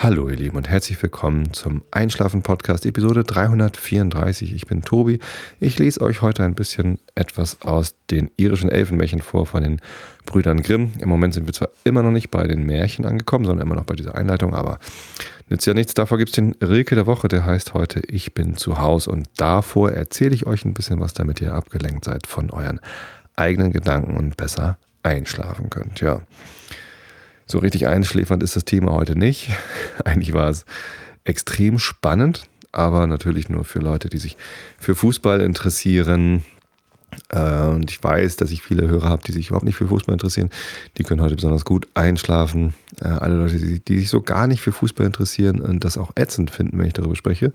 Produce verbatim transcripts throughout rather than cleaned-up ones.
Hallo ihr Lieben und herzlich willkommen zum Einschlafen-Podcast Episode dreihundertvierunddreißig. Ich bin Tobi. Ich lese euch heute ein bisschen etwas aus den irischen Elfenmärchen vor von den Brüdern Grimm. Im Moment sind wir zwar immer noch nicht bei den Märchen angekommen, sondern immer noch bei dieser Einleitung, aber nützt ja nichts. Davor gibt es den Rilke der Woche, der heißt heute Ich bin zu Haus, und davor erzähle ich euch ein bisschen was, damit ihr abgelenkt seid von euren eigenen Gedanken und besser einschlafen könnt. Ja. So richtig einschläfernd ist das Thema heute nicht. Eigentlich war es extrem spannend, aber natürlich nur für Leute, die sich für Fußball interessieren. Und ich weiß, dass ich viele Hörer habe, die sich überhaupt nicht für Fußball interessieren. Die können heute besonders gut einschlafen. Alle Leute, die sich so gar nicht für Fußball interessieren und das auch ätzend finden, wenn ich darüber spreche,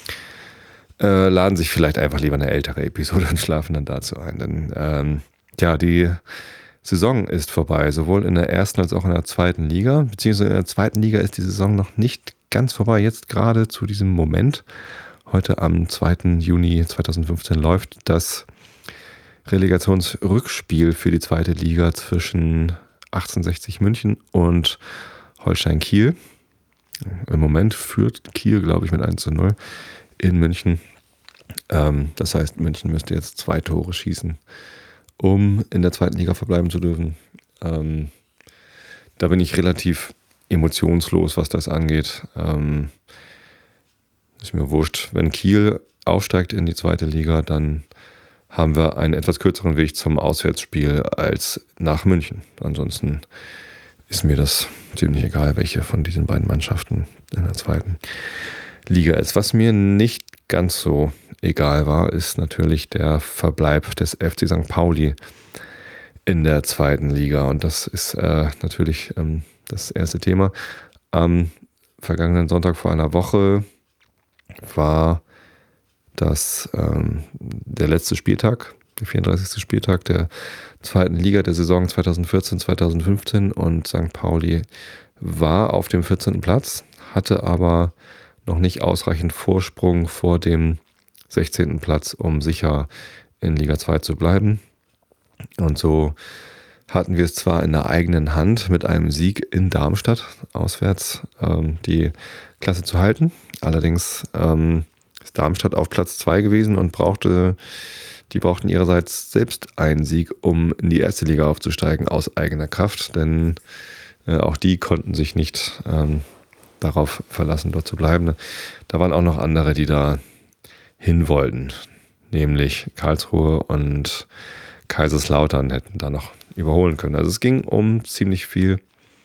laden sich vielleicht einfach lieber eine ältere Episode und schlafen dann dazu ein. Denn ähm, ja, die Saison ist vorbei, sowohl in der ersten als auch in der zweiten Liga. Beziehungsweise in der zweiten Liga ist die Saison noch nicht ganz vorbei. Jetzt gerade zu diesem Moment, heute am zweiten Juni zweitausendfünfzehn, läuft das Relegationsrückspiel für die zweite Liga zwischen achtzehnhundertsechzig München und Holstein Kiel. Im Moment führt Kiel, glaube ich, mit eins zu null in München. Ähm, das heißt, München müsste jetzt zwei Tore schießen, um in der zweiten Liga verbleiben zu dürfen. Ähm, da bin ich relativ emotionslos, was das angeht. Ähm, ist mir wurscht. Wenn Kiel aufsteigt in die zweite Liga, dann haben wir einen etwas kürzeren Weg zum Auswärtsspiel als nach München. Ansonsten ist mir das ziemlich egal, welche von diesen beiden Mannschaften in der zweiten Liga ist. Was mir nicht ganz so egal war, ist natürlich der Verbleib des F C Sankt Pauli in der zweiten Liga. Und das ist äh, natürlich ähm, das erste Thema. Am vergangenen Sonntag vor einer Woche war das ähm, der letzte Spieltag, der vierunddreißigste Spieltag der zweiten Liga der Saison zweitausendvierzehn zweitausendfünfzehn, und Sankt Pauli war auf dem vierzehnten Platz, hatte aber noch nicht ausreichend Vorsprung vor dem sechzehnten Platz, um sicher in Liga zwei zu bleiben. Und so hatten wir es zwar in der eigenen Hand, mit einem Sieg in Darmstadt auswärts ähm, die Klasse zu halten. Allerdings ähm, ist Darmstadt auf Platz zwei gewesen und brauchte, die brauchten ihrerseits selbst einen Sieg, um in die erste Liga aufzusteigen, aus eigener Kraft. Denn äh, auch die konnten sich nicht ähm, darauf verlassen, dort zu bleiben. Da waren auch noch andere, die da hin wollten, nämlich Karlsruhe und Kaiserslautern hätten da noch überholen können. Also es ging um ziemlich viel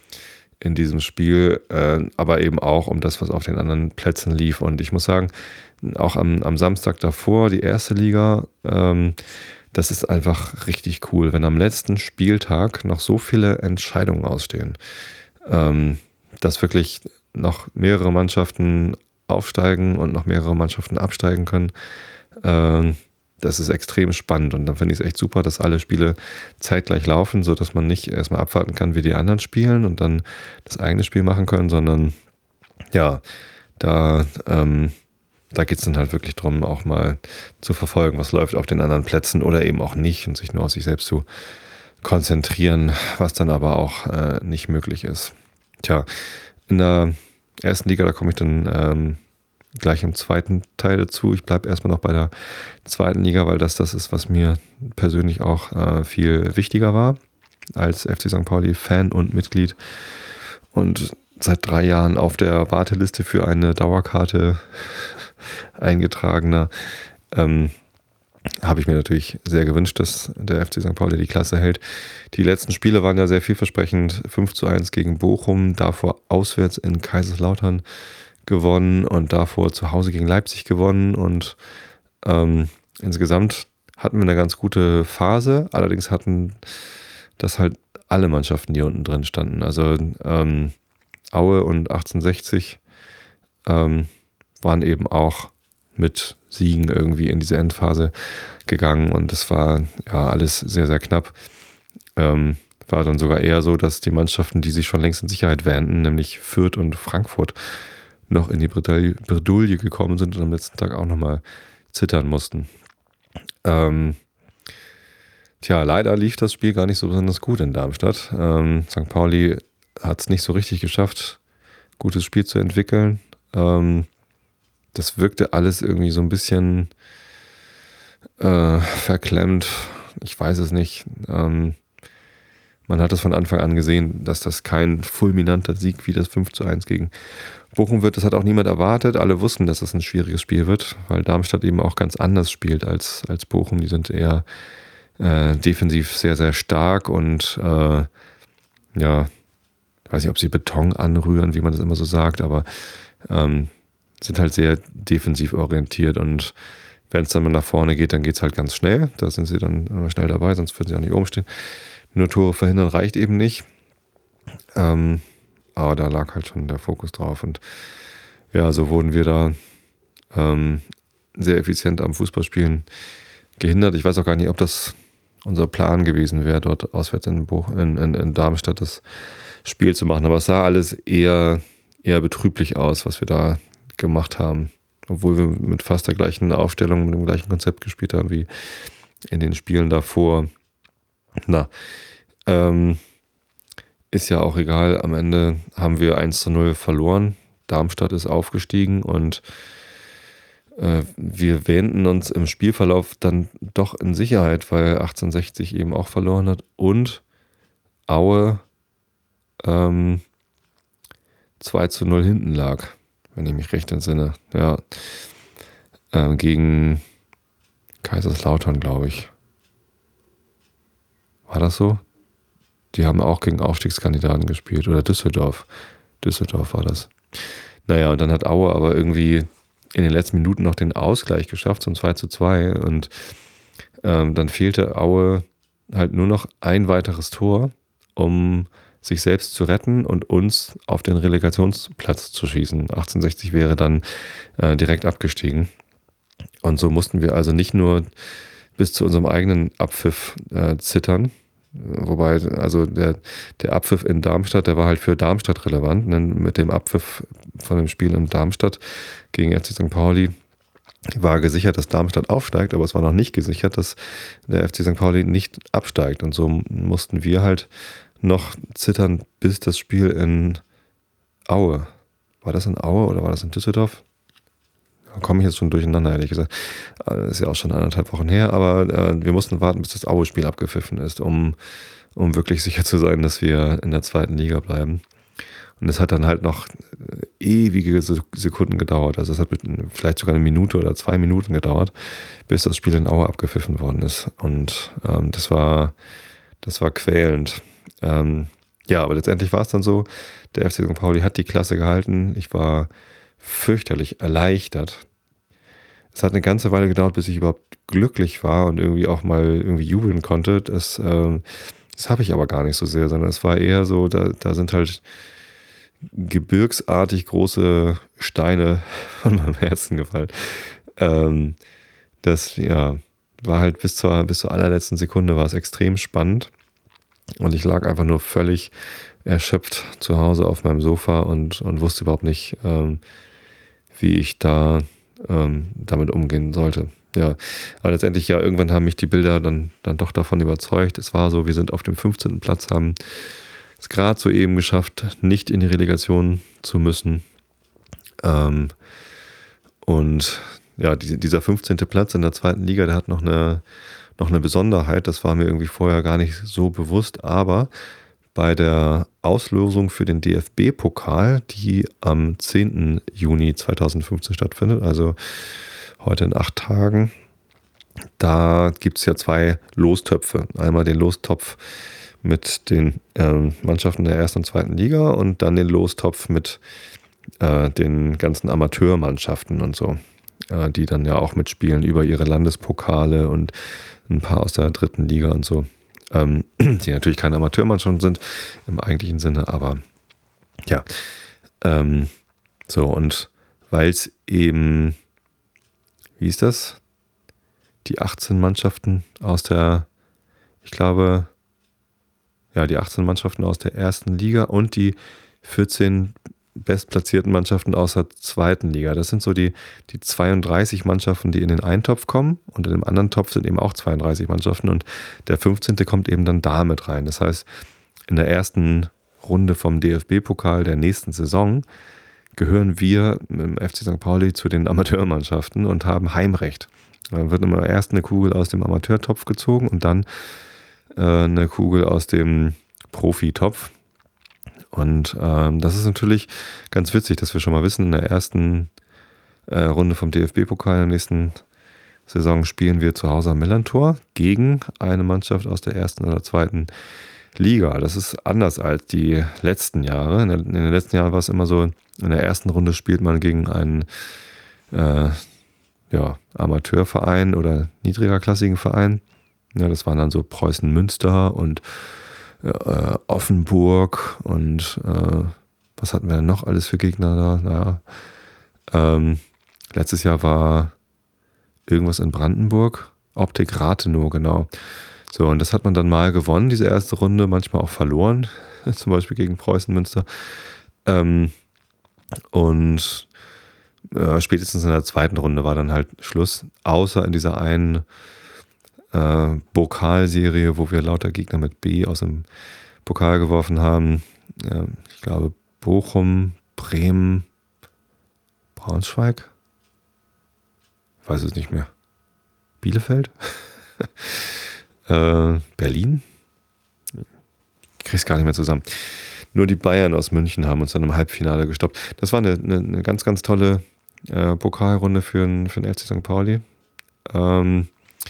in diesem Spiel, äh, aber eben auch um das, was auf den anderen Plätzen lief. Und ich muss sagen, auch am, am Samstag davor, die erste Liga, ähm, das ist einfach richtig cool, wenn am letzten Spieltag noch so viele Entscheidungen ausstehen, ähm, dass wirklich noch mehrere Mannschaften aufsteigen und noch mehrere Mannschaften absteigen können. Ähm, das ist extrem spannend, und dann finde ich es echt super, dass alle Spiele zeitgleich laufen, sodass man nicht erstmal abwarten kann, wie die anderen spielen und dann das eigene Spiel machen können, sondern ja, da, ähm, da geht es dann halt wirklich darum, auch mal zu verfolgen, was läuft auf den anderen Plätzen oder eben auch nicht, und sich nur auf sich selbst zu konzentrieren, was dann aber auch äh, nicht möglich ist. Tja, in der ersten Liga, da komme ich dann ähm, gleich im zweiten Teil dazu. Ich bleibe erstmal noch bei der zweiten Liga, weil das das ist, was mir persönlich auch äh, viel wichtiger war als F C Sankt Pauli-Fan und Mitglied und seit drei Jahren auf der Warteliste für eine Dauerkarte eingetragener. Ähm, habe ich mir natürlich sehr gewünscht, dass der F C Sankt Pauli die Klasse hält. Die letzten Spiele waren ja sehr vielversprechend. fünf zu eins gegen Bochum, davor auswärts in Kaiserslautern gewonnen und davor zu Hause gegen Leipzig gewonnen. Und ähm, insgesamt hatten wir eine ganz gute Phase. Allerdings hatten das halt alle Mannschaften, die unten drin standen. Also ähm, Aue und achtzehnhundertsechzig ähm, waren eben auch mit Siegen irgendwie in diese Endphase gegangen, und es war ja alles sehr, sehr knapp. Ähm, war dann sogar eher so, dass die Mannschaften, die sich schon längst in Sicherheit wähnten, nämlich Fürth und Frankfurt, noch in die Bredouille gekommen sind und am letzten Tag auch nochmal zittern mussten. Ähm, tja, leider lief das Spiel gar nicht so besonders gut in Darmstadt. Ähm, Sankt Pauli hat es nicht so richtig geschafft, gutes Spiel zu entwickeln. Ähm, das wirkte alles irgendwie so ein bisschen äh, verklemmt. Ich weiß es nicht. Ähm, man hat es von Anfang an gesehen, dass das kein fulminanter Sieg wie das fünf zu eins gegen Bochum wird. Das hat auch niemand erwartet. Alle wussten, dass es ein schwieriges Spiel wird, weil Darmstadt eben auch ganz anders spielt als, als Bochum. Die sind eher äh, defensiv sehr, sehr stark und äh, ja, ich weiß nicht, ob sie Beton anrühren, wie man das immer so sagt, aber ähm, sind halt sehr defensiv orientiert und wenn es dann mal nach vorne geht, dann geht es halt ganz schnell. Da sind sie dann immer schnell dabei, sonst würden sie auch nicht oben stehen. Nur Tore verhindern reicht eben nicht. Ähm, aber da lag halt schon der Fokus drauf. Und ja, so wurden wir da ähm, sehr effizient am Fußballspielen gehindert. Ich weiß auch gar nicht, ob das unser Plan gewesen wäre, dort auswärts in, Bo- in, in, in Darmstadt das Spiel zu machen. Aber es sah alles eher, eher betrüblich aus, was wir da gemacht haben. Obwohl wir mit fast der gleichen Aufstellung, mit dem gleichen Konzept gespielt haben wie in den Spielen davor. Na, ähm, ist ja auch egal. Am Ende haben wir eins zu null verloren. Darmstadt ist aufgestiegen und äh, wir wähnten uns im Spielverlauf dann doch in Sicherheit, weil achtzehnhundertsechzig eben auch verloren hat und Aue ähm, zwei zu null hinten lag, wenn ich mich recht entsinne. Ja, ähm, gegen Kaiserslautern, glaube ich. War das so? Die haben auch gegen Aufstiegskandidaten gespielt. Oder Düsseldorf. Düsseldorf war das. Naja, und dann hat Aue aber irgendwie in den letzten Minuten noch den Ausgleich geschafft, zum zwei zu zwei. Und ähm, dann fehlte Aue halt nur noch ein weiteres Tor, um sich selbst zu retten und uns auf den Relegationsplatz zu schießen. achtzehnhundertsechzig wäre dann äh, direkt abgestiegen. Und so mussten wir also nicht nur bis zu unserem eigenen Abpfiff äh, zittern, wobei, also der, der Abpfiff in Darmstadt, der war halt für Darmstadt relevant. Ne? Mit dem Abpfiff von dem Spiel in Darmstadt gegen F C Sankt Pauli war gesichert, dass Darmstadt aufsteigt, aber es war noch nicht gesichert, dass der F C Sankt Pauli nicht absteigt. Und so mussten wir halt noch zittern, bis das Spiel in Aue. War das in Aue oder war das in Düsseldorf? Da komme ich jetzt schon durcheinander, ehrlich gesagt. Das ist ja auch schon anderthalb Wochen her, aber äh, wir mussten warten, bis das Aue-Spiel abgepfiffen ist, um, um wirklich sicher zu sein, dass wir in der zweiten Liga bleiben. Und es hat dann halt noch ewige Sekunden gedauert. Also es hat vielleicht sogar eine Minute oder zwei Minuten gedauert, bis das Spiel in Aue abgepfiffen worden ist. Und ähm, das war, das war quälend. Ähm, ja, aber letztendlich war es dann so, der F C Sankt Pauli hat die Klasse gehalten. Ich war fürchterlich erleichtert. Es hat eine ganze Weile gedauert, bis ich überhaupt glücklich war und irgendwie auch mal irgendwie jubeln konnte. Das, äh, das habe ich aber gar nicht so sehr, sondern es war eher so, da, da sind halt gebirgsartig große Steine von meinem Herzen gefallen. Ähm, das, ja, war halt bis zur, bis zur allerletzten Sekunde war es extrem spannend und ich lag einfach nur völlig erschöpft zu Hause auf meinem Sofa und, und wusste überhaupt nicht, ähm, wie ich da ähm, damit umgehen sollte. Ja, aber letztendlich ja, irgendwann haben mich die Bilder dann, dann doch davon überzeugt. Es war so, wir sind auf dem fünfzehnten Platz, haben es gerade soeben geschafft, nicht in die Relegation zu müssen. Ähm, und ja, die, dieser fünfzehnte Platz in der zweiten Liga, der hat noch eine, noch eine Besonderheit. Das war mir irgendwie vorher gar nicht so bewusst, aber bei der Auslosung für den D F B-Pokal, die am zehnten Juni zweitausendfünfzehn stattfindet, also heute in acht Tagen, da gibt es ja zwei Lostöpfe. Einmal den Lostopf mit den ähm, Mannschaften der ersten und zweiten Liga und dann den Lostopf mit äh, den ganzen Amateurmannschaften und so, äh, die dann ja auch mitspielen über ihre Landespokale und ein paar aus der dritten Liga und so. Ähm, die natürlich keine Amateurmannschaften sind im eigentlichen Sinne, aber ja. Ähm, so, und weil es eben, wie ist das? Die achtzehn Mannschaften aus der, ich glaube, ja, die achtzehn Mannschaften aus der ersten Liga und die vierzehn bestplatzierten Mannschaften aus der zweiten Liga. Das sind so die, die zweiunddreißig Mannschaften, die in den einen Topf kommen und in dem anderen Topf sind eben auch zweiunddreißig Mannschaften und der fünfzehnte kommt eben dann da mit rein. Das heißt, in der ersten Runde vom D F B-Pokal der nächsten Saison gehören wir im F C Sankt Pauli zu den Amateurmannschaften und haben Heimrecht. Dann wird immer erst eine Kugel aus dem Amateurtopf gezogen und dann äh, eine Kugel aus dem Profitopf. Und ähm, das ist natürlich ganz witzig, dass wir schon mal wissen, in der ersten äh, Runde vom D F B-Pokal in der nächsten Saison spielen wir zu Hause am Millantor gegen eine Mannschaft aus der ersten oder zweiten Liga. Das ist anders als die letzten Jahre. In, der, in den letzten Jahren war es immer so, in der ersten Runde spielt man gegen einen äh, ja, Amateurverein oder niedrigerklassigen Verein. Ja, das waren dann so Preußen Münster und äh, Offenburg und äh, was hatten wir denn noch alles für Gegner da? Naja, ähm, letztes Jahr war irgendwas in Brandenburg, Optik Rathenow, genau. So, und das hat man dann mal gewonnen, diese erste Runde, manchmal auch verloren, zum Beispiel gegen Preußen Münster. Ähm, und äh, spätestens in der zweiten Runde war dann halt Schluss, außer in dieser einen äh, Pokalserie, wo wir lauter Gegner mit B aus dem Pokal geworfen haben. Äh, ich glaube Bochum, Bremen, Braunschweig, ich weiß es nicht mehr. Bielefeld? äh, Berlin? Ich krieg's gar nicht mehr zusammen. Nur die Bayern aus München haben uns dann im Halbfinale gestoppt. Das war eine, eine, eine ganz, ganz tolle äh, Pokalrunde für den, für den F C Sankt Pauli. Ähm,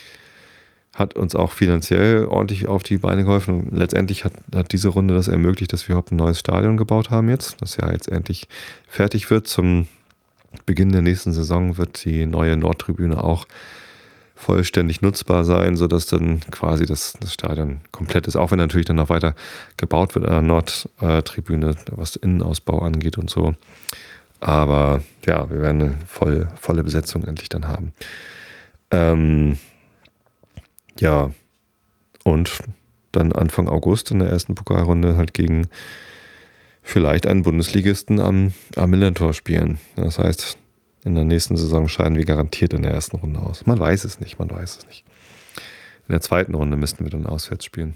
hat uns auch finanziell ordentlich auf die Beine geholfen. Und letztendlich hat, hat diese Runde das ermöglicht, dass wir überhaupt ein neues Stadion gebaut haben jetzt, das ja jetzt endlich fertig wird. Zum Beginn der nächsten Saison wird die neue Nordtribüne auch vollständig nutzbar sein, sodass dann quasi das, das Stadion komplett ist, auch wenn natürlich dann noch weiter gebaut wird an der Nordtribüne, was Innenausbau angeht und so. Aber ja, wir werden eine voll, volle Besetzung endlich dann haben. Ähm, ja, und dann Anfang August in der ersten Pokalrunde halt gegen vielleicht einen Bundesligisten am, am Millantor spielen. Das heißt, in der nächsten Saison scheiden wir garantiert in der ersten Runde aus. Man weiß es nicht, man weiß es nicht. In der zweiten Runde müssten wir dann auswärts spielen.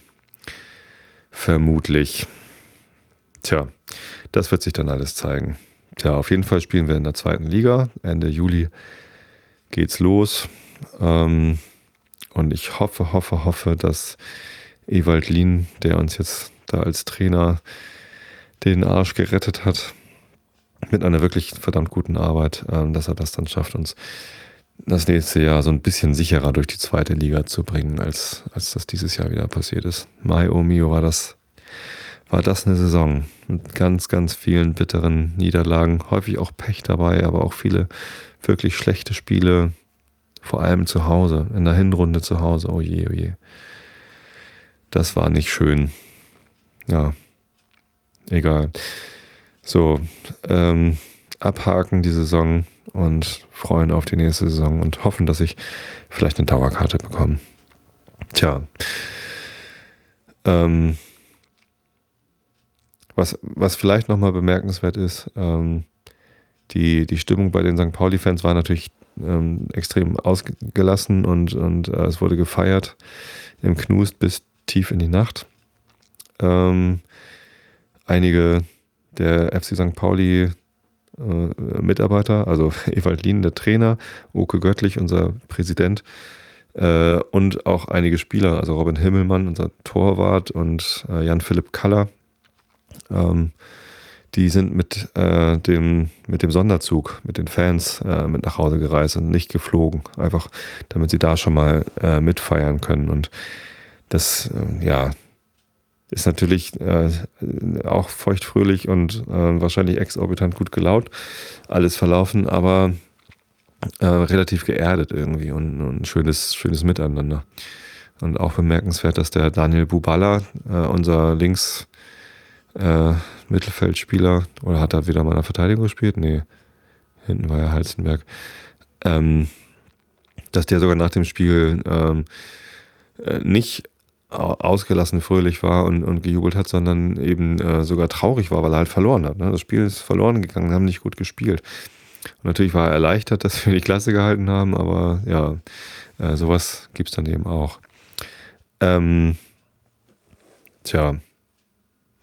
Vermutlich. Tja, das wird sich dann alles zeigen. Tja, auf jeden Fall spielen wir in der zweiten Liga. Ende Juli geht's los. Ähm, und ich hoffe, hoffe, hoffe, dass Ewald Lien, der uns jetzt da als Trainer den Arsch gerettet hat, mit einer wirklich verdammt guten Arbeit, ähm, dass er das dann schafft, uns das nächste Jahr so ein bisschen sicherer durch die zweite Liga zu bringen, als, als das dieses Jahr wieder passiert ist. Mai oh mio, war das, war das eine Saison mit ganz, ganz vielen bitteren Niederlagen, häufig auch Pech dabei, aber auch viele wirklich schlechte Spiele, vor allem zu Hause, in der Hinrunde zu Hause, oh je, oh je. Das war nicht schön. Ja, egal. So, ähm, abhaken die Saison und freuen auf die nächste Saison und hoffen, dass ich vielleicht eine Dauerkarte bekomme. Tja, ähm, was, was vielleicht nochmal bemerkenswert ist, ähm, die, die Stimmung bei den Sankt Pauli-Fans war natürlich ähm, extrem ausgelassen und, und äh, es wurde gefeiert im Knust bis tief in die Nacht. Ähm, einige der F C Sankt Pauli äh, Mitarbeiter, also Ewald Lien, der Trainer, Oke Göttlich, unser Präsident, äh, und auch einige Spieler, also Robin Himmelmann, unser Torwart, und äh, Jan-Philipp Kaller, ähm, die sind mit, äh, dem, mit dem Sonderzug, mit den Fans äh, mit nach Hause gereist und nicht geflogen, einfach damit sie da schon mal äh, mitfeiern können. Und das, äh, ja, ist natürlich äh, auch feuchtfröhlich und äh, wahrscheinlich exorbitant gut gelaunt alles verlaufen, aber äh, relativ geerdet irgendwie und, und ein schönes, schönes Miteinander. Und auch bemerkenswert, dass der Daniel Bubala, äh, unser Links äh, Mittelfeldspieler, oder hat er wieder mal in der Verteidigung gespielt? Nee, hinten war ja Halstenberg. Ähm, dass der sogar nach dem Spiel ähm, äh, nicht ausgelassen fröhlich war und, und gejubelt hat, sondern eben äh, sogar traurig war, weil er halt verloren hat. Ne? Das Spiel ist verloren gegangen, haben nicht gut gespielt. Und natürlich war er erleichtert, dass wir die Klasse gehalten haben, aber ja, äh, sowas gibt es dann eben auch. Ähm, tja,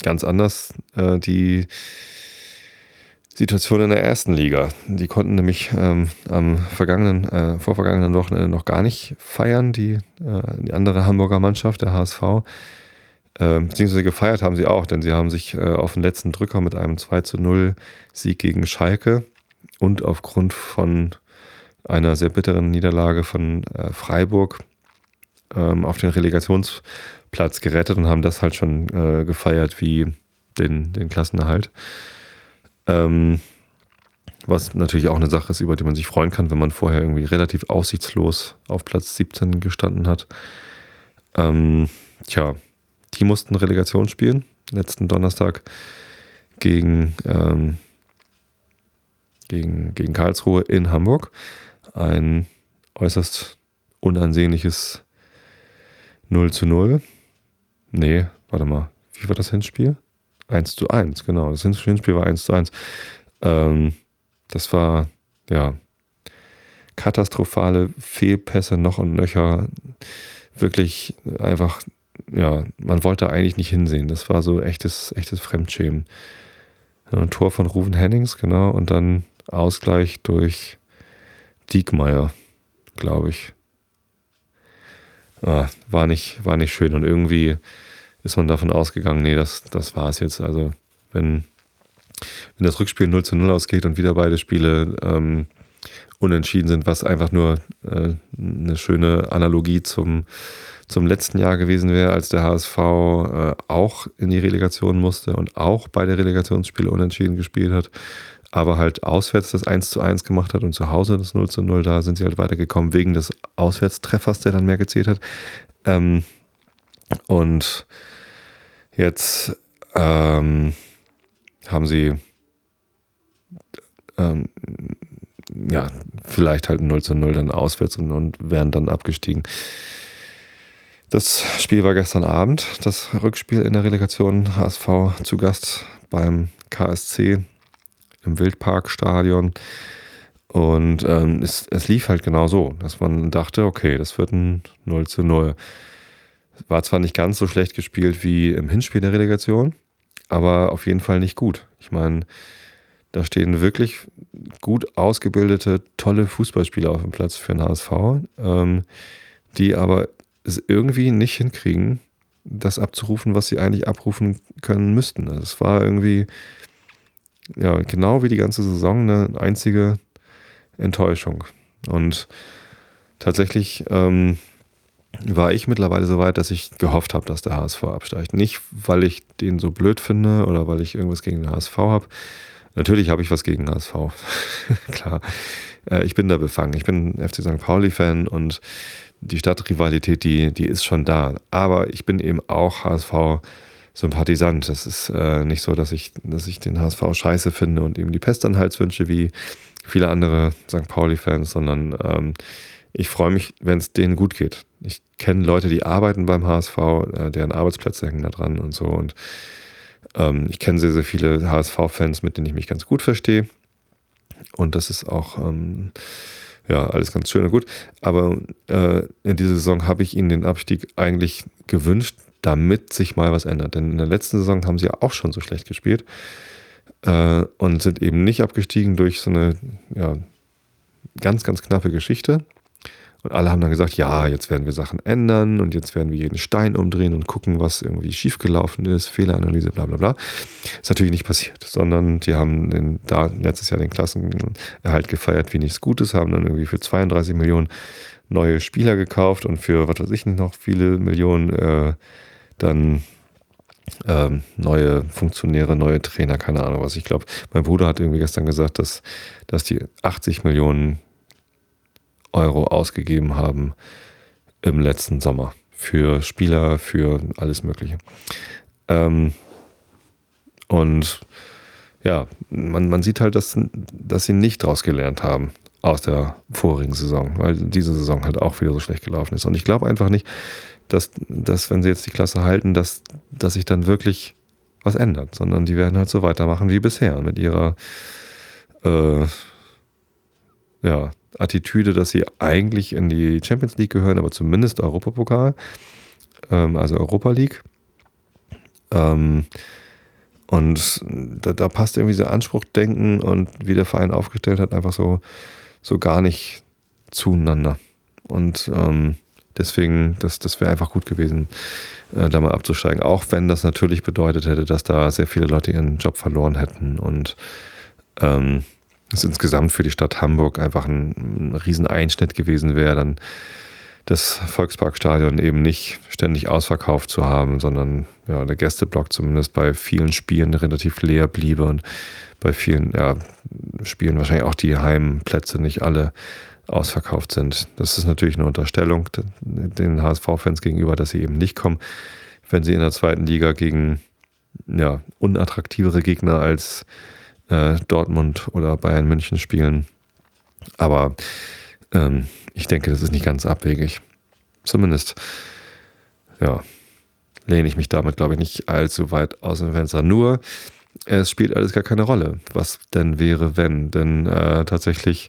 ganz anders äh, die Situation in der ersten Liga. Die konnten nämlich ähm, am vergangenen, äh, vorvergangenen Wochenende noch gar nicht feiern, die, äh, die andere Hamburger Mannschaft, der H S V. Äh, beziehungsweise gefeiert haben sie auch, denn sie haben sich äh, auf den letzten Drücker mit einem zwei zu null Sieg gegen Schalke und aufgrund von einer sehr bitteren Niederlage von äh, Freiburg ähm, auf den Relegationsplatz gerettet und haben das halt schon äh, gefeiert wie den, den Klassenerhalt. Ähm, was natürlich auch eine Sache ist, über die man sich freuen kann, wenn man vorher irgendwie relativ aussichtslos auf Platz siebzehn gestanden hat. Ähm, tja, die mussten Relegation spielen, letzten Donnerstag gegen, ähm, gegen, gegen Karlsruhe in Hamburg. Ein äußerst unansehnliches null zu null. Nee, warte mal, wie war das Hinspiel? eins zu eins, genau. Das Hinspiel war eins zu eins. Ähm, das war, ja, katastrophale Fehlpässe noch und nöcher. Wirklich einfach, ja, man wollte eigentlich nicht hinsehen. Das war so echtes, echtes Fremdschämen. Ein Tor von Ruven Hennings, genau, und dann Ausgleich durch Diekmeyer, glaube ich. Ah, war nicht, war nicht schön. Und irgendwie ist man davon ausgegangen, nee, das, das war es jetzt. Also wenn, wenn das Rückspiel null zu null ausgeht und wieder beide Spiele ähm, unentschieden sind, was einfach nur äh, eine schöne Analogie zum, zum letzten Jahr gewesen wäre, als der H S V äh, auch in die Relegation musste und auch beide Relegationsspiele unentschieden gespielt hat, aber halt auswärts das eins zu eins gemacht hat und zu Hause das null zu null, da sind sie halt weitergekommen wegen des Auswärtstreffers, der dann mehr gezählt hat. Ähm, und jetzt ähm, haben sie ähm, ja, vielleicht halt ein null zu null dann auswärts und, und wären dann abgestiegen. Das Spiel war gestern Abend, das Rückspiel in der Relegation, H S V zu Gast beim K S C im Wildparkstadion. Und ähm, es, es lief halt genau so, dass man dachte, okay, das wird ein null zu null. War zwar nicht ganz so schlecht gespielt wie im Hinspiel der Relegation, aber auf jeden Fall nicht gut. Ich meine, da stehen wirklich gut ausgebildete, tolle Fußballspieler auf dem Platz für den H S V, ähm, die aber es irgendwie nicht hinkriegen, das abzurufen, was sie eigentlich abrufen können müssten. Also es war irgendwie, ja, genau wie die ganze Saison eine einzige Enttäuschung. Und tatsächlich ähm, war ich mittlerweile so weit, dass ich gehofft habe, dass der H S V absteigt. Nicht, weil ich den so blöd finde oder weil ich irgendwas gegen den H S V habe. Natürlich habe ich was gegen den H S V. Klar. Äh, ich bin da befangen. Ich bin F C Sankt Pauli-Fan und die Stadtrivalität, die, die ist schon da. Aber ich bin eben auch H S V-Sympathisant. Das ist äh, nicht so, dass ich, dass ich den H S V scheiße finde und ihm die Pest an den Hals wünsche, wie viele andere Sankt Pauli-Fans, sondern ähm, ich freue mich, wenn es denen gut geht. Ich kenne Leute, die arbeiten beim H S V, äh, deren Arbeitsplätze hängen da dran und so. Und ähm, ich kenne sehr, sehr viele H S V-Fans, mit denen ich mich ganz gut verstehe. Und das ist auch ähm, ja alles ganz schön und gut. Aber äh, in dieser Saison habe ich ihnen den Abstieg eigentlich gewünscht, damit sich mal was ändert. Denn in der letzten Saison haben sie ja auch schon so schlecht gespielt äh, und sind eben nicht abgestiegen durch so eine ja, ganz, ganz knappe Geschichte. Und alle haben dann gesagt, ja, jetzt werden wir Sachen ändern und jetzt werden wir jeden Stein umdrehen und gucken, was irgendwie schiefgelaufen ist, Fehleranalyse, bla bla bla. Ist natürlich nicht passiert, sondern die haben den, da letztes Jahr den Klassenerhalt gefeiert wie nichts Gutes, haben dann irgendwie für zweiunddreißig Millionen neue Spieler gekauft und für, was weiß ich nicht, noch viele Millionen äh, dann ähm, neue Funktionäre, neue Trainer, keine Ahnung was. Ich glaube, mein Bruder hat irgendwie gestern gesagt, dass, dass die achtzig Millionen Euro ausgegeben haben im letzten Sommer für Spieler, für alles Mögliche. Ähm, und ja, man, man sieht halt, dass, dass sie nicht draus gelernt haben aus der vorigen Saison, weil diese Saison halt auch wieder so schlecht gelaufen ist. Und ich glaube einfach nicht, dass, dass wenn sie jetzt die Klasse halten, dass, dass sich dann wirklich was ändert, sondern die werden halt so weitermachen wie bisher mit ihrer äh, ja, Attitüde, dass sie eigentlich in die Champions League gehören, aber zumindest Europapokal, ähm, also Europa League. Ähm, Und da, da passt irgendwie dieser Anspruchdenken und wie der Verein aufgestellt hat, einfach so, so gar nicht zueinander. Und ähm, deswegen, das, das wäre einfach gut gewesen, äh, da mal abzusteigen. Auch wenn das natürlich bedeutet hätte, dass da sehr viele Leute ihren Job verloren hätten und ähm, es insgesamt für die Stadt Hamburg einfach ein, ein Rieseneinschnitt gewesen wäre, dann das Volksparkstadion eben nicht ständig ausverkauft zu haben, sondern ja, der Gästeblock zumindest bei vielen Spielen relativ leer bliebe und bei vielen ja, Spielen wahrscheinlich auch die Heimplätze nicht alle ausverkauft sind. Das ist natürlich eine Unterstellung den H S V-Fans gegenüber, dass sie eben nicht kommen, wenn sie in der zweiten Liga gegen ja, unattraktivere Gegner als äh, Dortmund oder Bayern München spielen. Aber ähm, ich denke, das ist nicht ganz abwegig. Zumindest, ja, lehne ich mich damit, glaube ich, nicht allzu weit aus dem Fenster. Nur, es spielt alles gar keine Rolle. Was denn wäre, wenn? Denn äh, tatsächlich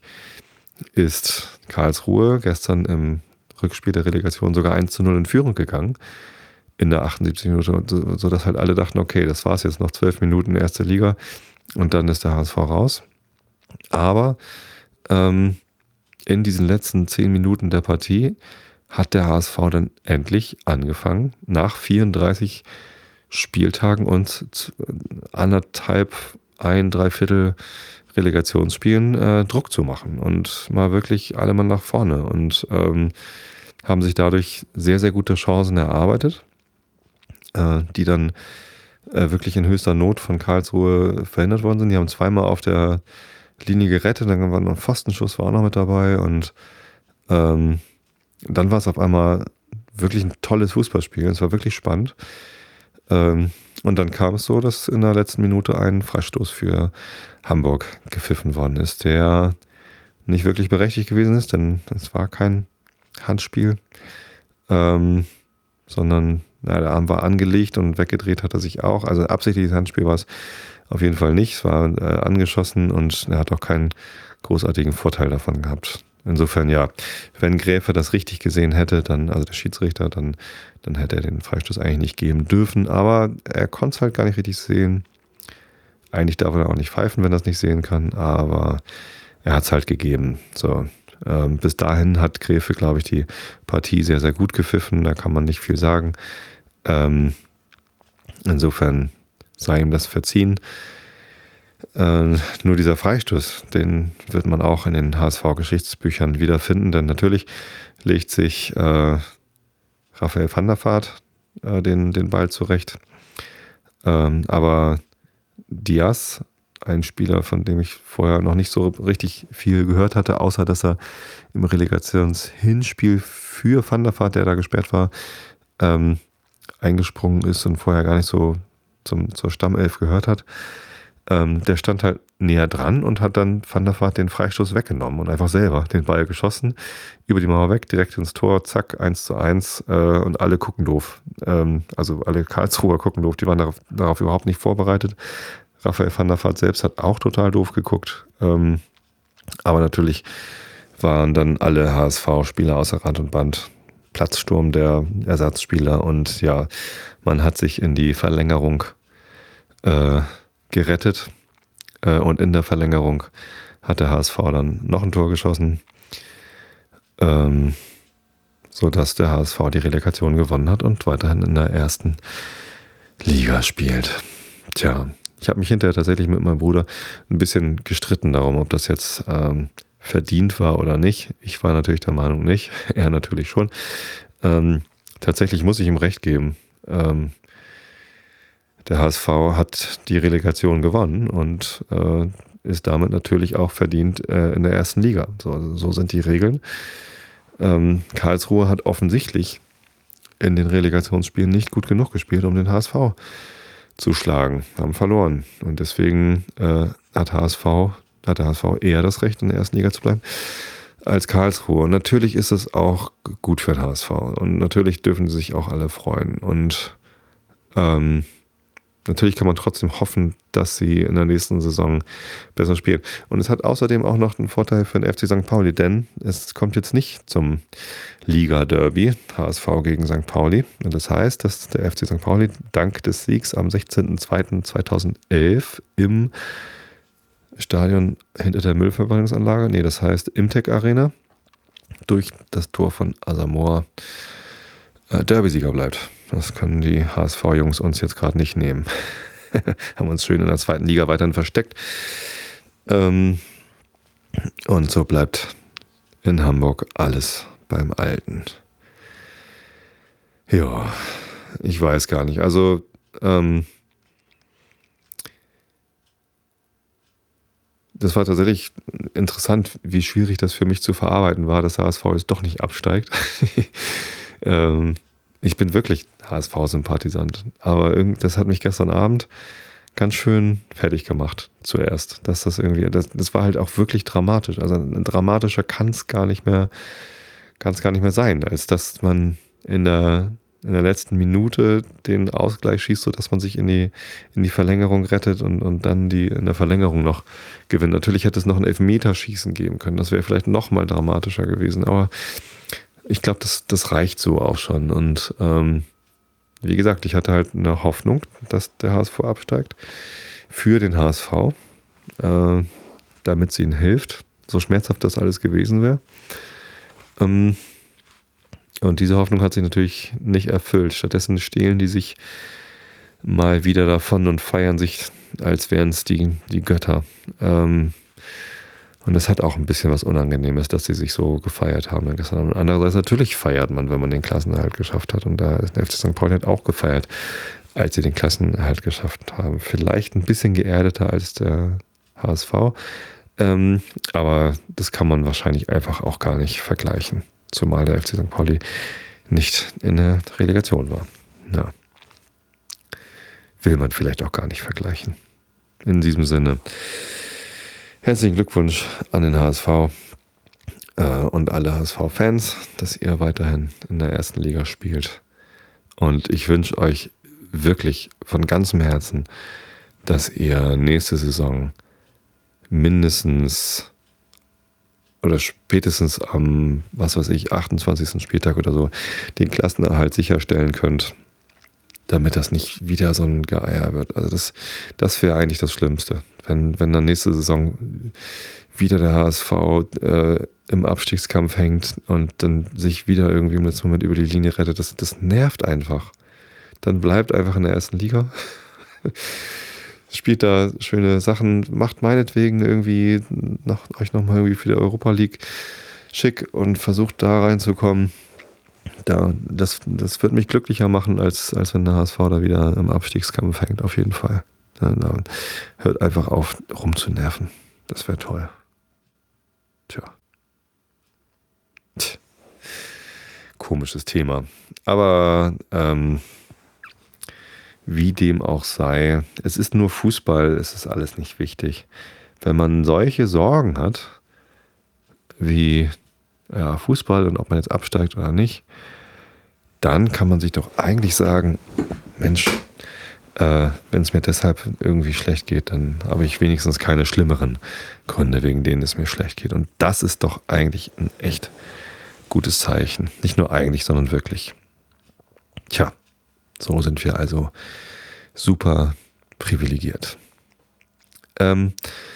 ist Karlsruhe gestern im Rückspiel der Relegation sogar eins zu null in Führung gegangen. In der achtundsiebzigsten Minute, sodass halt alle dachten, okay, das war's jetzt, noch zwölf Minuten erste Liga und dann ist der H S V raus. Aber ähm, in diesen letzten zehn Minuten der Partie hat der H S V dann endlich angefangen, nach vierunddreißig Spieltagen und anderthalb, ein, dreiviertel Relegationsspielen äh, Druck zu machen und mal wirklich alle Mann nach vorne und ähm, haben sich dadurch sehr, sehr gute Chancen erarbeitet, äh, die dann äh, wirklich in höchster Not von Karlsruhe verhindert worden sind. Die haben zweimal auf der Linie gerettet, dann war noch ein Pfostenschuss, war auch noch mit dabei und ähm, dann war es auf einmal wirklich ein tolles Fußballspiel. Es war wirklich spannend. Ähm, und dann kam es so, dass in der letzten Minute ein Freistoß für Hamburg gepfiffen worden ist, der nicht wirklich berechtigt gewesen ist, denn es war kein Handspiel, ähm, sondern na, der Arm war angelegt und weggedreht hat er sich auch. Also absichtliches Handspiel war es auf jeden Fall nicht. Es war äh, angeschossen und er hat auch keinen großartigen Vorteil davon gehabt. Insofern ja, wenn Gräfe das richtig gesehen hätte, dann, also der Schiedsrichter, dann, dann hätte er den Freistoß eigentlich nicht geben dürfen. Aber er konnte es halt gar nicht richtig sehen. Eigentlich darf er auch nicht pfeifen, wenn er es nicht sehen kann, aber er hat es halt gegeben. So, ähm, bis dahin hat Gräfe, glaube ich, die Partie sehr, sehr gut gepfiffen. Da kann man nicht viel sagen. Ähm, insofern sei ihm das verziehen. Äh, nur dieser Freistoß, den wird man auch in den H S V-Geschichtsbüchern wiederfinden, denn natürlich legt sich äh, Raphael van der Vaart äh, den, den Ball zurecht. Ähm, aber Diaz, ein Spieler, von dem ich vorher noch nicht so richtig viel gehört hatte, außer dass er im Relegationshinspiel für Van der Vaart, der da gesperrt war, ähm, eingesprungen ist und vorher gar nicht so zum, zur Stammelf gehört hat. Ähm, der stand halt näher dran und hat dann Van der Vaart den Freistoß weggenommen und einfach selber den Ball geschossen, über die Mauer weg, direkt ins Tor, zack, eins zu eins äh, und alle gucken doof. Ähm, also alle Karlsruher gucken doof, die waren darauf, darauf überhaupt nicht vorbereitet. Raphael van der Vaart selbst hat auch total doof geguckt. Ähm, aber natürlich waren dann alle H S V-Spieler außer Rand und Band. Platzsturm der Ersatzspieler und ja, man hat sich in die Verlängerung äh, gerettet äh, und in der Verlängerung hat der H S V dann noch ein Tor geschossen, ähm, sodass der H S V die Relegation gewonnen hat und weiterhin in der ersten Liga spielt. Tja, ich habe mich hinterher tatsächlich mit meinem Bruder ein bisschen gestritten darum, ob das jetzt ähm, verdient war oder nicht. Ich war natürlich der Meinung nicht, er natürlich schon. Ähm, tatsächlich muss ich ihm recht geben. Ähm, der H S V hat die Relegation gewonnen und äh, ist damit natürlich auch verdient äh, in der ersten Liga. So, so sind die Regeln. Ähm, Karlsruhe hat offensichtlich in den Relegationsspielen nicht gut genug gespielt, um den H S V zu schlagen, haben verloren. Und deswegen äh, hat H S V hat der H S V eher das Recht, in der ersten Liga zu bleiben, als Karlsruhe. Und natürlich ist es auch gut für den H S V. Und natürlich dürfen sich auch alle freuen. Und ähm, natürlich kann man trotzdem hoffen, dass sie in der nächsten Saison besser spielen. Und es hat außerdem auch noch einen Vorteil für den F C Sankt Pauli, denn es kommt jetzt nicht zum Liga-Derby, H S V gegen Sankt Pauli. Und das heißt, dass der F C Sankt Pauli dank des Siegs am sechzehnten zweiten zweitausendelf im Stadion hinter der Müllverbrennungsanlage, nee, das heißt Imtech Arena, durch das Tor von Asamoah äh, Derby-Sieger bleibt. Das können die H S V-Jungs uns jetzt gerade nicht nehmen. Haben uns schön in der zweiten Liga weiterhin versteckt. Ähm, und so bleibt in Hamburg alles beim Alten. Ja, ich weiß gar nicht. Also, ähm, das war tatsächlich interessant, wie schwierig das für mich zu verarbeiten war, dass H S V jetzt doch nicht absteigt. ähm, ich bin wirklich H S V-Sympathisant, aber irgend, das hat mich gestern Abend ganz schön fertig gemacht zuerst. Dass das irgendwie, das, das war halt auch wirklich dramatisch. Also ein dramatischer kann es gar nicht mehr, kann es gar nicht mehr sein, als dass man in der in der letzten Minute den Ausgleich schießt, sodass man sich in die, in die Verlängerung rettet und, und dann die in der Verlängerung noch gewinnt. Natürlich hätte es noch ein Elfmeterschießen geben können. Das wäre vielleicht noch mal dramatischer gewesen. Aber ich glaube, das, das reicht so auch schon. Und ähm, wie gesagt, ich hatte halt eine Hoffnung, dass der H S V absteigt für den H S V, äh, damit es ihnen hilft, so schmerzhaft das alles gewesen wäre. Ähm, Und diese Hoffnung hat sich natürlich nicht erfüllt. Stattdessen stehlen die sich mal wieder davon und feiern sich, als wären es die, die Götter. Ähm, und das hat auch ein bisschen was Unangenehmes, dass sie sich so gefeiert haben. Und andererseits natürlich feiert man, wenn man den Klassenerhalt geschafft hat. Und da ist der F C Sankt Pauli hat auch gefeiert, als sie den Klassenerhalt geschafft haben. Vielleicht ein bisschen geerdeter als der H S V. Ähm, aber das kann man wahrscheinlich einfach auch gar nicht vergleichen. Zumal der F C Sankt Pauli nicht in der Relegation war. Ja. Will man vielleicht auch gar nicht vergleichen. In diesem Sinne, herzlichen Glückwunsch an den H S V äh, und alle H S V-Fans, dass ihr weiterhin in der ersten Liga spielt. Und ich wünsche euch wirklich von ganzem Herzen, dass ihr nächste Saison mindestens oder spätestens am, was weiß ich, achtundzwanzigsten Spieltag oder so, den Klassenerhalt sicherstellen könnt, damit das nicht wieder so ein Geier wird. Also das, das wäre eigentlich das Schlimmste. Wenn, wenn dann nächste Saison wieder der H S V äh, im Abstiegskampf hängt und dann sich wieder irgendwie im letzten Moment über die Linie rettet, das, das nervt einfach. Dann bleibt einfach in der ersten Liga. Spielt da schöne Sachen, macht meinetwegen irgendwie nach, euch nochmal irgendwie für die Europa League schick und versucht da reinzukommen. Da, das, das wird mich glücklicher machen, als, als wenn der H S V da wieder im Abstiegskampf hängt, auf jeden Fall. Dann, dann hört einfach auf, rumzunerven. Das wäre toll. Tja. Tch. Komisches Thema. Aber ähm, wie dem auch sei, es ist nur Fußball, es ist alles nicht wichtig. Wenn man solche Sorgen hat, wie ja, Fußball und ob man jetzt absteigt oder nicht, dann kann man sich doch eigentlich sagen, Mensch, äh, wenn es mir deshalb irgendwie schlecht geht, dann habe ich wenigstens keine schlimmeren Gründe, wegen denen es mir schlecht geht. Und das ist doch eigentlich ein echt gutes Zeichen. Nicht nur eigentlich, sondern wirklich. Tja. So sind wir also super privilegiert. Ähm,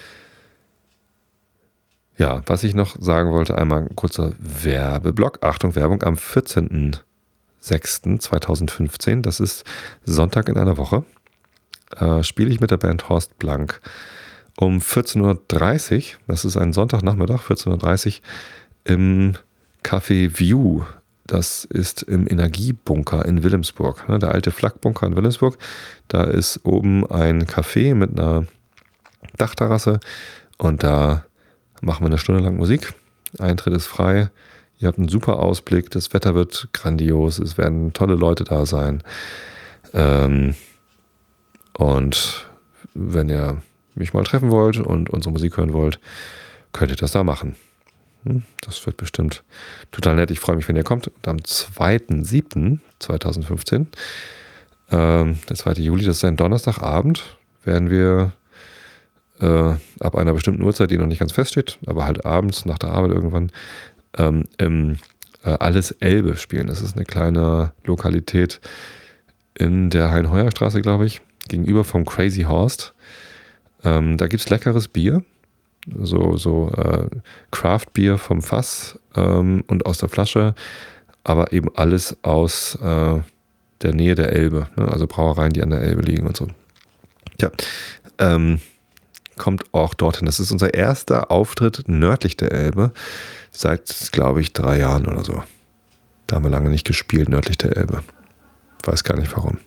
ja, was ich noch sagen wollte, einmal ein kurzer Werbeblock. Achtung, Werbung am vierzehnten sechsten zweitausendfünfzehn, das ist Sonntag in einer Woche, äh, spiele ich mit der Band Horst Blank um vierzehn Uhr dreißig, das ist ein Sonntagnachmittag, vierzehn Uhr dreißig, im Café View. Das ist im Energiebunker in Wilhelmsburg, ne, der alte Flakbunker in Wilhelmsburg. Da ist oben ein Café mit einer Dachterrasse und da machen wir eine Stunde lang Musik. Eintritt ist frei. Ihr habt einen super Ausblick. Das Wetter wird grandios. Es werden tolle Leute da sein. Ähm, und wenn ihr mich mal treffen wollt und unsere Musik hören wollt, könnt ihr das da machen. Das wird bestimmt total nett. Ich freue mich, wenn ihr kommt. Und am zweiten siebten zweitausendfünfzehn Ähm, der zweite Juli, das ist ein Donnerstagabend, werden wir äh, ab einer bestimmten Uhrzeit, die noch nicht ganz feststeht, aber halt abends nach der Arbeit irgendwann, ähm, im äh, Alles Elbe spielen. Das ist eine kleine Lokalität in der Hein-Heuer-Straße, glaube ich, gegenüber vom Crazy Horst. Ähm, da gibt es leckeres Bier, so, so äh, Craft-Bier vom Fass ähm, und aus der Flasche, aber eben alles aus äh, der Nähe der Elbe, ne? Also Brauereien, die an der Elbe liegen und so. Ja, ähm, kommt auch dorthin. Das ist unser erster Auftritt nördlich der Elbe seit, glaube ich, drei Jahren oder so. Da haben wir lange nicht gespielt, nördlich der Elbe. Weiß gar nicht warum.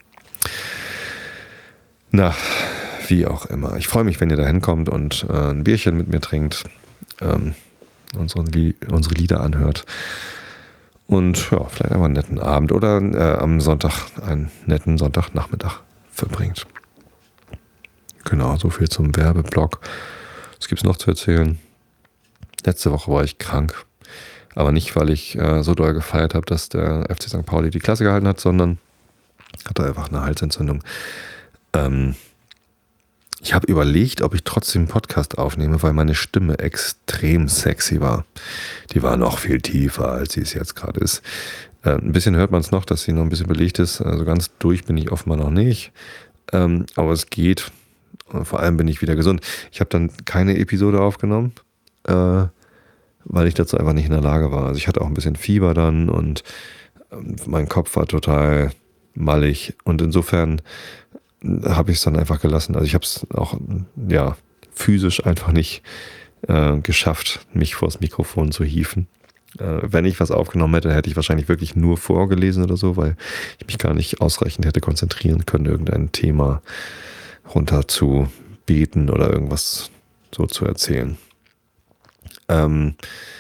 Na, wie auch immer. Ich freue mich, wenn ihr da hinkommt und äh, ein Bierchen mit mir trinkt, ähm, unsere, unsere Lieder anhört und ja, vielleicht einfach einen netten Abend oder äh, am Sonntag einen netten Sonntagnachmittag verbringt. Genau, so viel zum Werbeblock. Was gibt es noch zu erzählen? Letzte Woche war ich krank, aber nicht, weil ich äh, so doll gefeiert habe, dass der F C Sankt Pauli die Klasse gehalten hat, sondern hatte einfach eine Halsentzündung. Ähm, ich habe überlegt, ob ich trotzdem einen Podcast aufnehme, weil meine Stimme extrem sexy war. Die war noch viel tiefer, als sie es jetzt gerade ist. Äh, ein bisschen hört man es noch, dass sie noch ein bisschen belegt ist. Also ganz durch bin ich offenbar noch nicht. Ähm, aber es geht. Und vor allem bin ich wieder gesund. Ich habe dann keine Episode aufgenommen, äh, weil ich dazu einfach nicht in der Lage war. Also ich hatte auch ein bisschen Fieber dann und ähm, mein Kopf war total mallig. Und insofern habe ich es dann einfach gelassen. Also ich habe es auch ja physisch einfach nicht äh, geschafft, mich vors Mikrofon zu hieven. Äh, wenn ich was aufgenommen hätte, hätte ich wahrscheinlich wirklich nur vorgelesen oder so, weil ich mich gar nicht ausreichend hätte konzentrieren können, irgendein Thema runter zu beten oder irgendwas so zu erzählen. Ähm,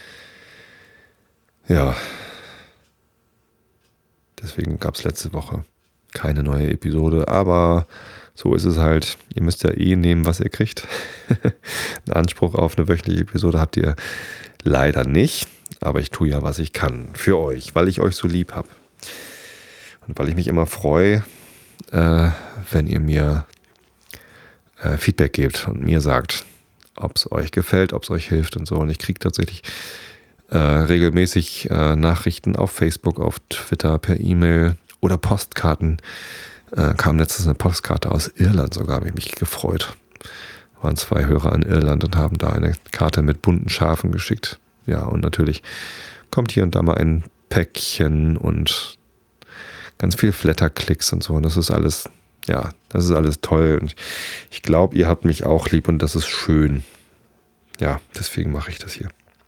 ja, deswegen gab es letzte Woche keine neue Episode, aber so ist es halt. Ihr müsst ja eh nehmen, was ihr kriegt. Einen Anspruch auf eine wöchentliche Episode habt ihr leider nicht, aber ich tue ja, was ich kann für euch, weil ich euch so lieb habe. Und weil ich mich immer freue, äh, wenn ihr mir äh, Feedback gebt und mir sagt, ob es euch gefällt, ob es euch hilft und so. Und ich kriege tatsächlich äh, regelmäßig äh, Nachrichten auf Facebook, auf Twitter, per E-Mail oder Postkarten. Äh, kam letztens eine Postkarte aus Irland sogar, habe ich mich gefreut. Waren zwei Hörer in Irland und haben da eine Karte mit bunten Schafen geschickt. Ja, und natürlich kommt hier und da mal ein Päckchen und ganz viel Flatterklicks und so. Und das ist alles, ja, das ist alles toll. Und ich glaube, ihr habt mich auch lieb und das ist schön. Ja, deswegen mache ich das hier.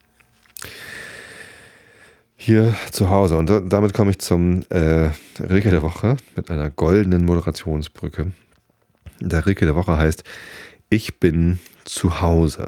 Hier zu Hause. Und damit komme ich zum äh, Rilke der Woche mit einer goldenen Moderationsbrücke. Der Rilke der Woche heißt: Ich bin zu Hause.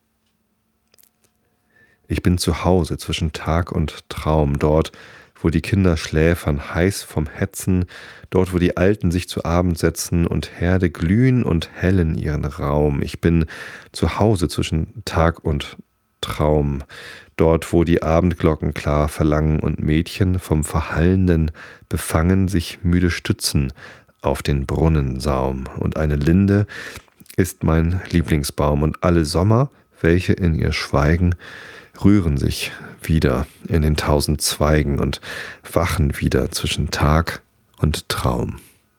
Ich bin zu Hause zwischen Tag und Traum, dort, wo die Kinder schläfern, heiß vom Hetzen, dort, wo die Alten sich zu Abend setzen und Herde glühen und hellen ihren Raum. Ich bin zu Hause zwischen Tag und Traum, dort, wo die Abendglocken klar verlangen und Mädchen vom Verhallenden befangen sich müde stützen auf den Brunnensaum. Und eine Linde ist mein Lieblingsbaum und alle Sommer, welche in ihr schweigen, rühren sich wieder in den tausend Zweigen und wachen wieder zwischen Tag und Traum.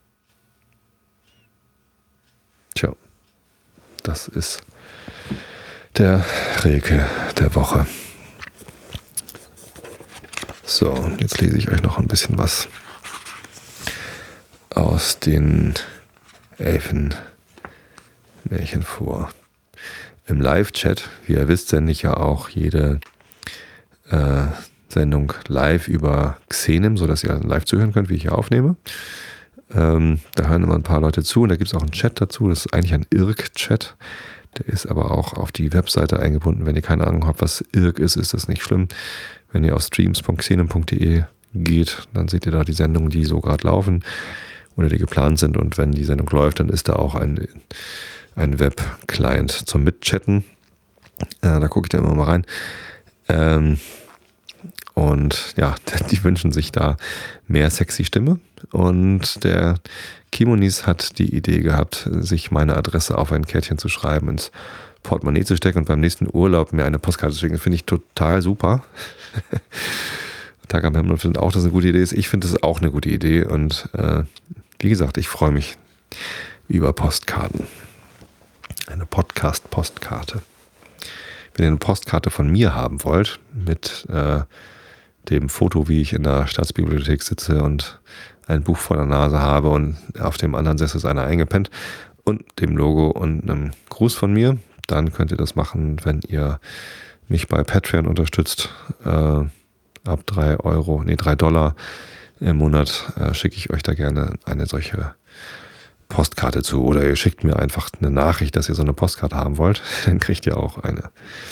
Tja, das ist der Rilke der Woche. So, und jetzt lese ich euch noch ein bisschen was aus den Elfenmärchen vor. Im Live-Chat, wie ihr wisst, sende ich ja auch jede äh, Sendung live über Xenem, sodass ihr live zuhören könnt, wie ich hier aufnehme. Ähm, da hören immer ein paar Leute zu und da gibt es auch einen Chat dazu. Das ist eigentlich ein I R C-Chat. Der ist aber auch auf die Webseite eingebunden. Wenn ihr keine Ahnung habt, was I R C ist, ist das nicht schlimm. Wenn ihr auf streams punkt xenem punkt de geht, dann seht ihr da die Sendungen, die so gerade laufen oder die geplant sind. Und wenn die Sendung läuft, dann ist da auch ein ein Web-Client zum Mitchatten. Äh, da gucke ich dann immer mal rein. Ähm, Und ja, die wünschen sich da mehr sexy Stimme. Und der Kimonis hat die Idee gehabt, sich meine Adresse auf ein Kärtchen zu schreiben, ins Portemonnaie zu stecken und beim nächsten Urlaub mir eine Postkarte zu schicken. Das finde ich total super. Tag am Himmel findet auch, dass es eine gute Idee ist. Ich finde es auch eine gute Idee. Und äh, wie gesagt, ich freue mich über Postkarten. Eine Podcast-Postkarte. Wenn ihr eine Postkarte von mir haben wollt, mit äh, dem Foto, wie ich in der Staatsbibliothek sitze und ein Buch vor der Nase habe und auf dem anderen Sessel ist einer eingepennt und dem Logo und einem Gruß von mir, dann könnt ihr das machen, wenn ihr mich bei Patreon unterstützt. Äh, ab drei Euro, nee, drei Dollar im Monat äh, schicke ich euch da gerne eine solche Postkarte zu. Oder ihr schickt mir einfach eine Nachricht, dass ihr so eine Postkarte haben wollt. Dann kriegt ihr auch eine.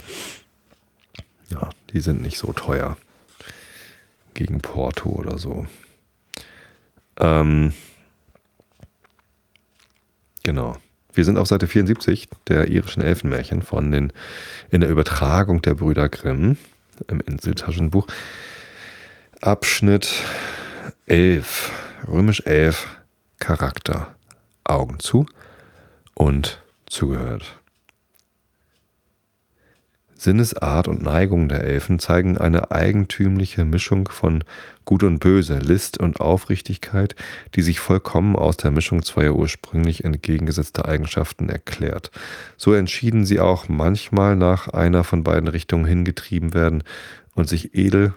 Ja, die sind nicht so teuer. Gegen Porto oder so. Ähm, genau. Wir sind auf Seite vierundsiebzig der irischen Elfenmärchen von den, in der Übertragung der Brüder Grimm im Inseltaschenbuch. Abschnitt elf, römisch elf, Charakter. Augen zu und zugehört. Sinnesart und Neigung der Elfen zeigen eine eigentümliche Mischung von Gut und Böse, List und Aufrichtigkeit, die sich vollkommen aus der Mischung zweier ursprünglich entgegengesetzter Eigenschaften erklärt. So entschieden sie auch manchmal nach einer von beiden Richtungen hingetrieben werden und sich edel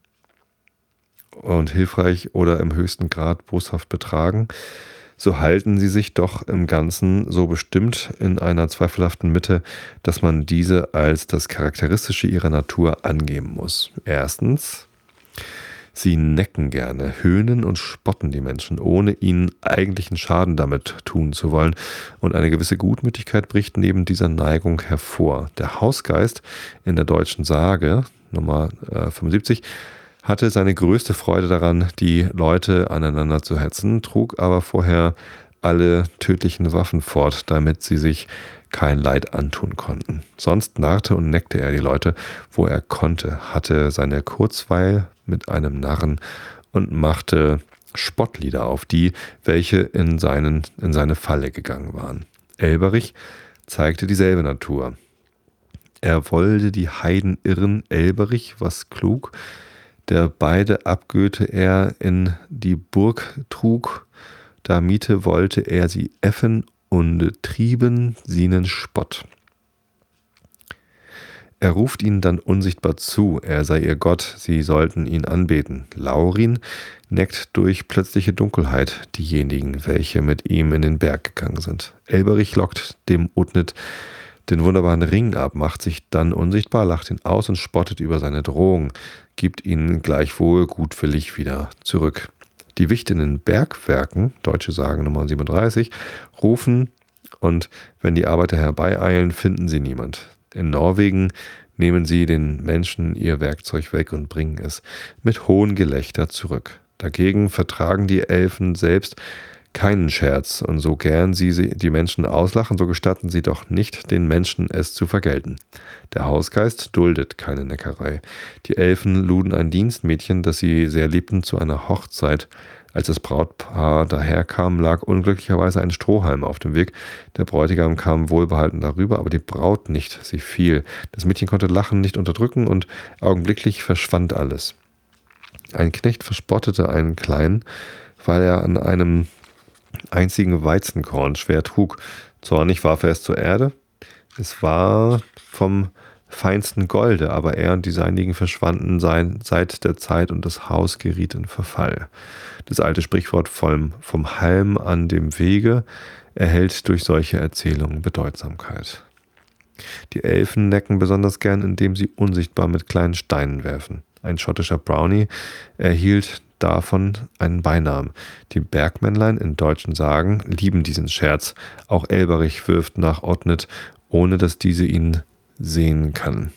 und hilfreich oder im höchsten Grad boshaft betragen, so halten sie sich doch im Ganzen so bestimmt in einer zweifelhaften Mitte, dass man diese als das Charakteristische ihrer Natur angeben muss. Erstens, sie necken gerne, höhnen und spotten die Menschen, ohne ihnen eigentlichen Schaden damit tun zu wollen. Und eine gewisse Gutmütigkeit bricht neben dieser Neigung hervor. Der Hausgeist in der deutschen Sage, Nummer äh, fünfundsiebzig, hatte seine größte Freude daran, die Leute aneinander zu hetzen, trug aber vorher alle tödlichen Waffen fort, damit sie sich kein Leid antun konnten. Sonst narrte und neckte er die Leute, wo er konnte, hatte seine Kurzweil mit einem Narren und machte Spottlieder auf die, welche in, seinen, in seine Falle gegangen waren. Elberich zeigte dieselbe Natur. Er wollte die Heiden irren, Elberich, was klug, der beide Abgöte er in die Burg trug, da Miete wollte er sie äffen und trieben sienen Spott. Er ruft ihnen dann unsichtbar zu, er sei ihr Gott, sie sollten ihn anbeten. Laurin neckt durch plötzliche Dunkelheit diejenigen, welche mit ihm in den Berg gegangen sind. Elberich lockt dem Utnit den wunderbaren Ring ab, macht sich dann unsichtbar, lacht ihn aus und spottet über seine Drohung, gibt ihn gleichwohl gutwillig wieder zurück. Die wichtigen Bergwerken, deutsche Sagen Nummer siebenunddreißig, rufen und wenn die Arbeiter herbeieilen, finden sie niemand. In Norwegen nehmen sie den Menschen ihr Werkzeug weg und bringen es mit hohem Gelächter zurück. Dagegen vertragen die Elfen selbst keinen Scherz, und so gern sie die Menschen auslachen, so gestatten sie doch nicht, den Menschen es zu vergelten. Der Hausgeist duldet keine Neckerei. Die Elfen luden ein Dienstmädchen, das sie sehr liebten, zu einer Hochzeit. Als das Brautpaar daherkam, lag unglücklicherweise ein Strohhalm auf dem Weg. Der Bräutigam kam wohlbehalten darüber, aber die Braut nicht. Sie fiel. Das Mädchen konnte Lachen nicht unterdrücken und augenblicklich verschwand alles. Ein Knecht verspottete einen Kleinen, weil er an einem einzigen Weizenkorn schwer trug. Zornig warf er es zur Erde. Es war vom feinsten Golde, aber er und die Seinigen verschwanden sein, seit der Zeit und das Haus geriet in Verfall. Das alte Sprichwort vom, vom Halm an dem Wege erhält durch solche Erzählungen Bedeutsamkeit. Die Elfen necken besonders gern, indem sie unsichtbar mit kleinen Steinen werfen. Ein schottischer Brownie erhielt davon einen Beinamen. Die Bergmännlein in deutschen Sagen lieben diesen Scherz. Auch Elberich wirft nach Otnit, ohne dass diese ihn sehen kann.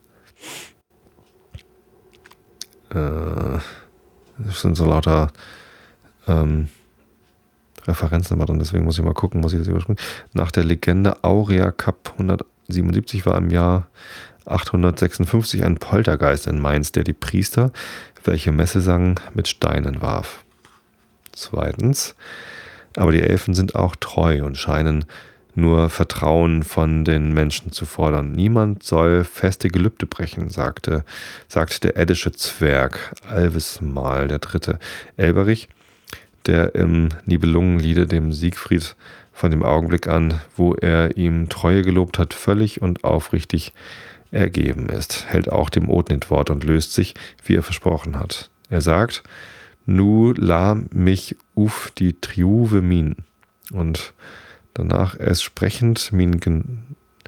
Äh, das sind so lauter ähm, Referenzen immer drin, deswegen muss ich mal gucken, muss ich das überspringen. Nach der Legende Aurea Cup hundertsiebenundsiebzig war im Jahr achthundertsechsundfünfzig ein Poltergeist in Mainz, der die Priester, welche Messe sangen, mit Steinen warf. Zweitens, aber die Elfen sind auch treu und scheinen nur Vertrauen von den Menschen zu fordern. Niemand soll feste Gelübde brechen, sagte, sagt der eddische Zwerg Alvismal der Dritte. Elberich, der im Nibelungenliede dem Siegfried von dem Augenblick an, wo er ihm Treue gelobt hat, völlig und aufrichtig ergeben ist, hält auch dem Odnit Wort und löst sich, wie er versprochen hat. Er sagt, nu la mich uf die Triuve min. Und danach erst sprechend min, gen,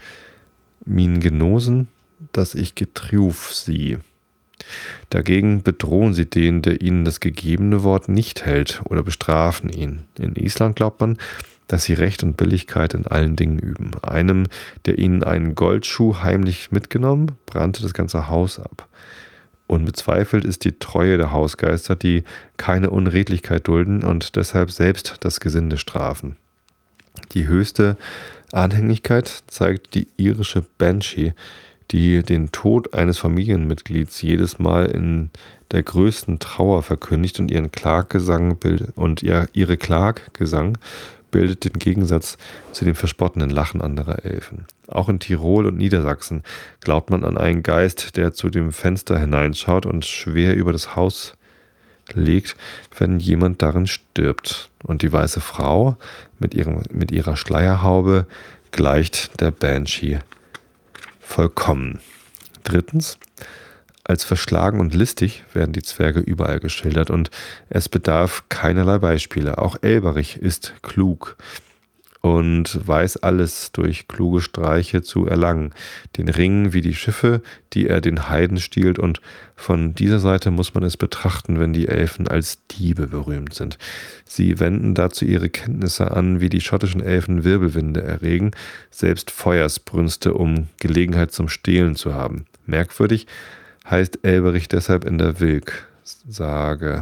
min genosen, dass ich getriuf sie. Dagegen bedrohen sie den, der ihnen das gegebene Wort nicht hält, oder bestrafen ihn. In Island glaubt man, dass sie Recht und Billigkeit in allen Dingen üben. Einem, der ihnen einen Goldschuh heimlich mitgenommen, brannte das ganze Haus ab. Unbezweifelt ist die Treue der Hausgeister, die keine Unredlichkeit dulden und deshalb selbst das Gesinde strafen. Die höchste Anhängigkeit zeigt die irische Banshee, die den Tod eines Familienmitglieds jedes Mal in der größten Trauer verkündigt und ihren Klaggesang bildet, und ihr, ihre Klaggesang bildet den Gegensatz zu dem verspottenden Lachen anderer Elfen. Auch in Tirol und Niedersachsen glaubt man an einen Geist, der zu dem Fenster hineinschaut und schwer über das Haus legt, wenn jemand darin stirbt. Und die weiße Frau mit, ihrem, mit ihrer Schleierhaube gleicht der Banshee vollkommen. Drittens, als verschlagen und listig werden die Zwerge überall geschildert und es bedarf keinerlei Beispiele. Auch Elberich ist klug und weiß alles durch kluge Streiche zu erlangen. Den Ring wie die Schiffe, die er den Heiden stiehlt, und von dieser Seite muss man es betrachten, wenn die Elfen als Diebe berühmt sind. Sie wenden dazu ihre Kenntnisse an, wie die schottischen Elfen Wirbelwinde erregen, selbst Feuersbrünste, um Gelegenheit zum Stehlen zu haben. Merkwürdig heißt Elberich deshalb in der Wilk-Sage.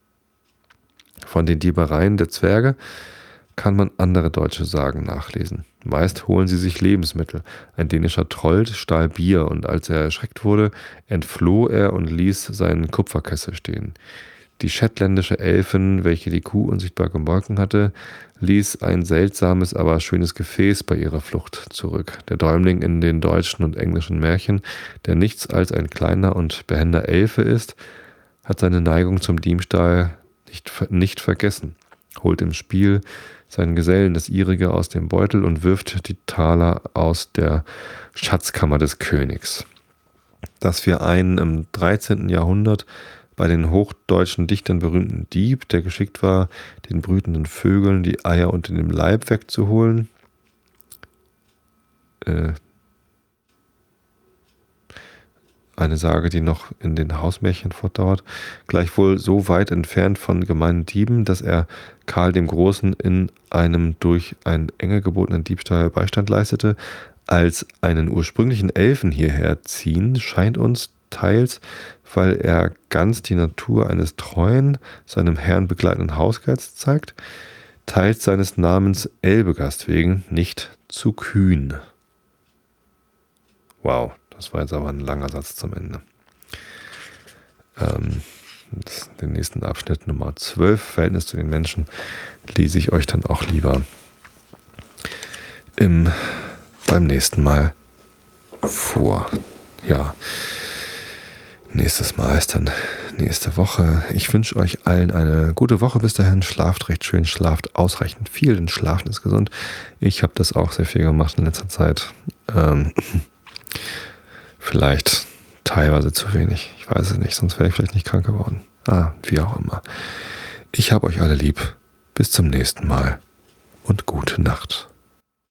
Von den Diebereien der Zwerge kann man andere deutsche Sagen nachlesen. Meist holen sie sich Lebensmittel. Ein dänischer Troll stahl Bier, und als er erschreckt wurde, entfloh er und ließ seinen Kupferkessel stehen. Die shetländische Elfin, welche die Kuh unsichtbar gemolken hatte, ließ ein seltsames, aber schönes Gefäß bei ihrer Flucht zurück. Der Däumling in den deutschen und englischen Märchen, der nichts als ein kleiner und behender Elfe ist, hat seine Neigung zum Diebstahl nicht, nicht vergessen, holt im Spiel seinen Gesellen das ihrige aus dem Beutel und wirft die Taler aus der Schatzkammer des Königs. Dass wir einen im dreizehnten Jahrhundert bei den hochdeutschen Dichtern berühmten Dieb, der geschickt war, den brütenden Vögeln die Eier unter dem Leib wegzuholen, äh, eine Sage, die noch in den Hausmärchen fortdauert, gleichwohl so weit entfernt von gemeinen Dieben, dass er Karl dem Großen in einem durch ein enge gebotenen Diebstahl Beistand leistete, als einen ursprünglichen Elfen hierher ziehen, scheint uns teils, weil er ganz die Natur eines treuen, seinem Herrn begleitenden Hausgeists zeigt, teils seines Namens Elbegast wegen nicht zu kühn. Wow. Das war jetzt aber ein langer Satz zum Ende. Ähm, das, den nächsten Abschnitt Nummer zwölf, Verhältnis zu den Menschen, lese ich euch dann auch lieber im, beim nächsten Mal vor. Ja, nächstes Mal ist dann nächste Woche. Ich wünsche euch allen eine gute Woche bis dahin. Schlaft recht schön, schlaft ausreichend viel, denn Schlafen ist gesund. Ich habe das auch sehr viel gemacht in letzter Zeit. Ähm, Vielleicht teilweise zu wenig. Ich weiß es nicht, sonst wäre ich vielleicht nicht krank geworden. Ah, wie auch immer. Ich habe euch alle lieb. Bis zum nächsten Mal.